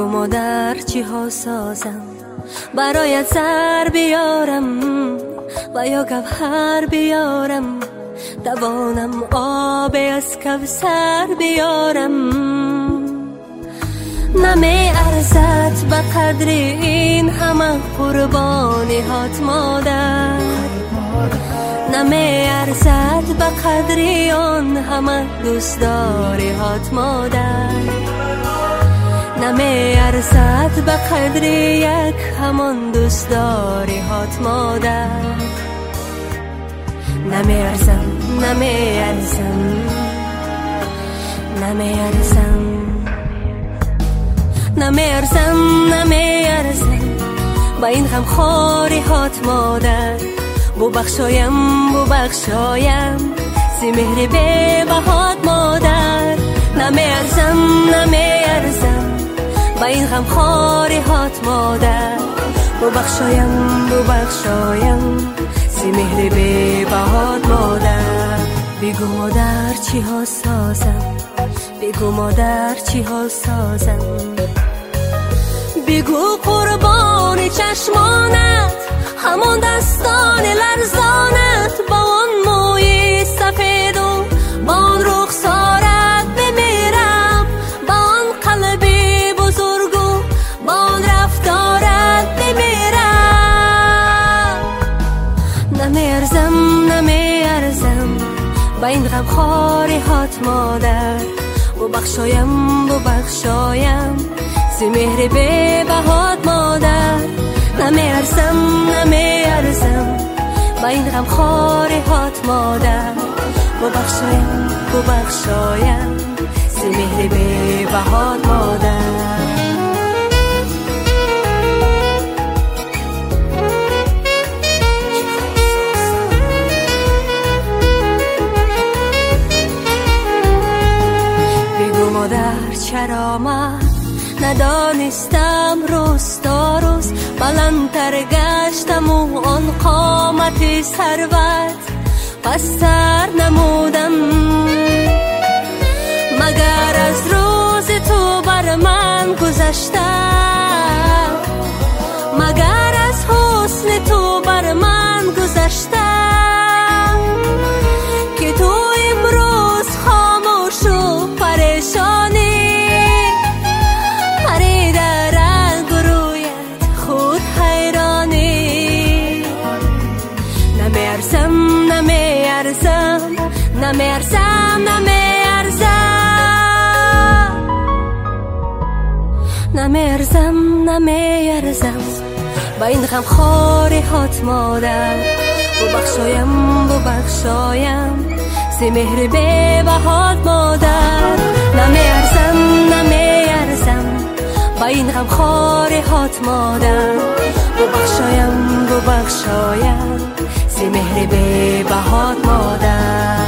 مادر چی ها سازم برایت سر بیارم و یا گوهر بیارم، توانم آب از کوثر بیارم. نمی ارزد به قدر این همه قربانی هات مادر، نمی ارزد به قدر آن همه دوست داری هات مادر، نمی ارزد به قدر یک همان دوست داری هات مادر. نمی ارزم، نمی ارزم، نمی ارزم، نمی ارزم، نمی ارزم با این غمخواری هات مادر. ببخشایم، ببخشایم سی مهر به بهات مادر. نمی ارزم، نمی ارزم با این غمخواری هات مادر. ببخشایم، ببخشایم سی مهر به بهات مادر. بگو مادر چی ها سازم، بگو مادر چی ها سازم، بگو قربان چشمانت همون دستان لرزانت، با آن موی سفید و با آن رخسارت بمیرم، با آن قلبی بزرگ و با آن رفتارت بمیرم. نمی ارزم، نمی ارزم با این غمخواری هات مادر. ببخشایم، ببخشایم سی مهر به بهات مادر. نمی ارزم، نمی ارزم با این غمخواری هات مادر. ببخشایم، ببخشایم سی مهر به بهات مادر. بگو مادر چرا من ندانستم روز تا روز بلندتر گشتم و آن قامت ثروت پس سر نمودم، مگر از روز تو بر من گذشتم، مگر از حسن تو بر من گذشتم، که تو امروز خاموش و پریشانی نمی ارزم، نمی ارزم، نمی ارزم، نمی ارزم، نمی ارزم با این غمخواری هات مادر. ببخشایم، ببخشایم سی مهر به بهات مادر. نمی ارزم، نمی ارزم با این غمخواری هات مادر. ببخشایم، ببخشایم سی مهر به بهات مادر.